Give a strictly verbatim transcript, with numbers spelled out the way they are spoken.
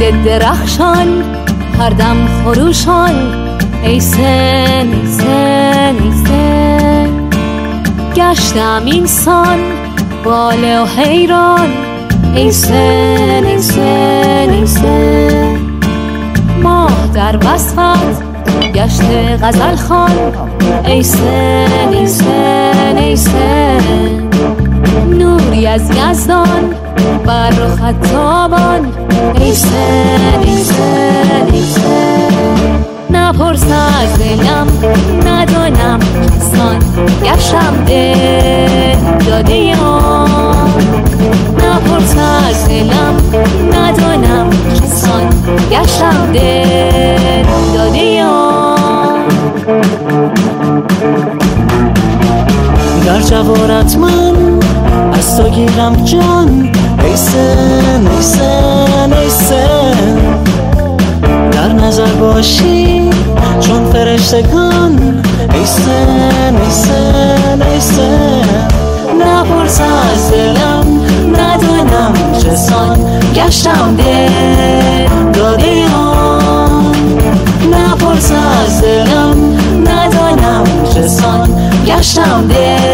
امید درخشان هر دم خروشان ای سن ای سن ای سن گشتم اینسان واله و حیران ای سن ای سن ای سن ماه در وصفت گشته غزل خوان ای سن ای سن ای سن نوری از یزدان بر رخت تابان ای سن ای سن ای سن نپرس از دلم ندانم کسان گشتم دل داده یان نپرس از دلم ندانم کسان گشتم دل داده یان در جوارت من از تو گیرم جان ای سن ای سن ای سن در نظر باشی چون فرشتگان ای سن ای سن ای سن نپرس از دلم ندانم چسان گشتم دل داده یان نپرس از دلم ندانم چسان گشتم دل